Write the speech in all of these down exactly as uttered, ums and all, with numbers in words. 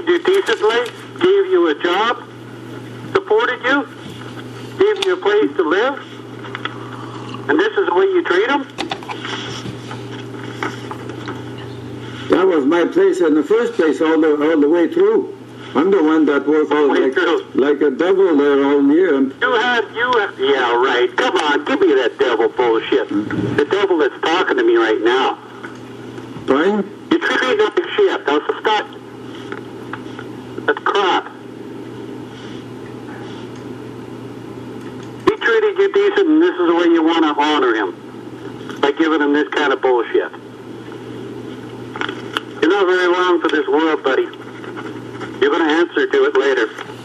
you decently, gave you a job, supported you, gave you a place to live, and this is the way you treat them? That was my place in the first place, all the all the way through. I'm the one that worked all like, like a devil there all year. You had, you had, yeah, right. Come on, give me that devil bullshit. Mm-hmm. The devil that's talking to me right now. Fine? You treat me like shit. That's a start. That's crap. He treated you decent, and this is the way you want to honor him. By giving him this kind of bullshit. You're not very long for this world, buddy. You're going to answer to it later.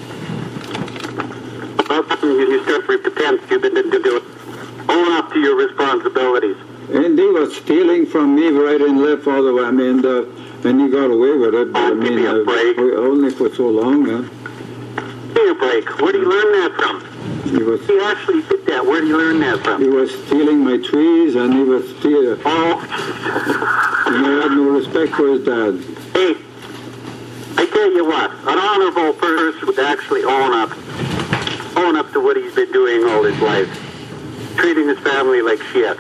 About time you start to pretend you've been to do it. Own up to your responsibilities. And he was stealing from me right and left all the way. I mean, the, and he got away with it. But oh, I mean, give me a uh, break. only for so long. Huh? Give me a break. Where did you learn that from? He was. He actually did that. Where did you learn that from? He was stealing my trees, and he was stealing. Oh. And he had no respect for his dad. Hey. I tell you what, an honorable person would actually own up, own up to what he's been doing all his life, treating his family like shit.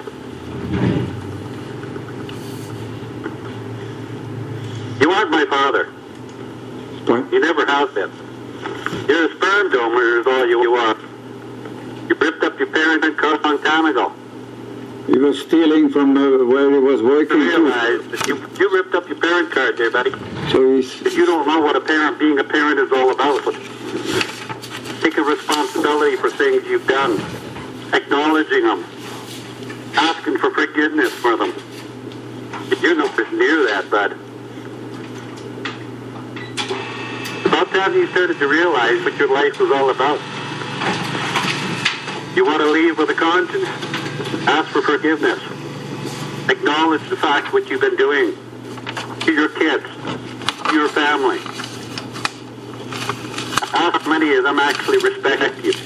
You aren't my father. What? You never have been. You're a sperm donor is all you are. You ripped up your parents' car a long time ago. He was stealing from uh, where he was working. You realize that you, you ripped up your parent card there, buddy. So he's... If you don't know what a parent, being a parent is all about. Taking responsibility for things you've done. Acknowledging them. Asking for forgiveness for them. You're nowhere near that, bud. About time you started to realize what your life was all about. You want to leave with a conscience? Ask for forgiveness. Acknowledge the fact what you've been doing to your kids, to your family. Ask how many of them actually respect you.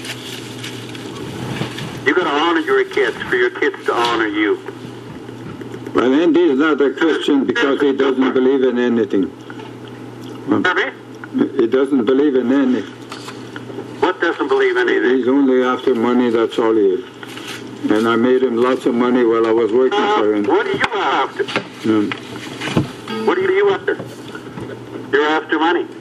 You got to honor your kids for your kids to honor you. Well, Andy is not a Christian because he doesn't believe in anything. Pardon me? He doesn't believe in anything. What doesn't believe in anything? He's only after money, that's all he is. And I made him lots of money while I was working uh, for him. What are you after? Um, What are you after? You're after money.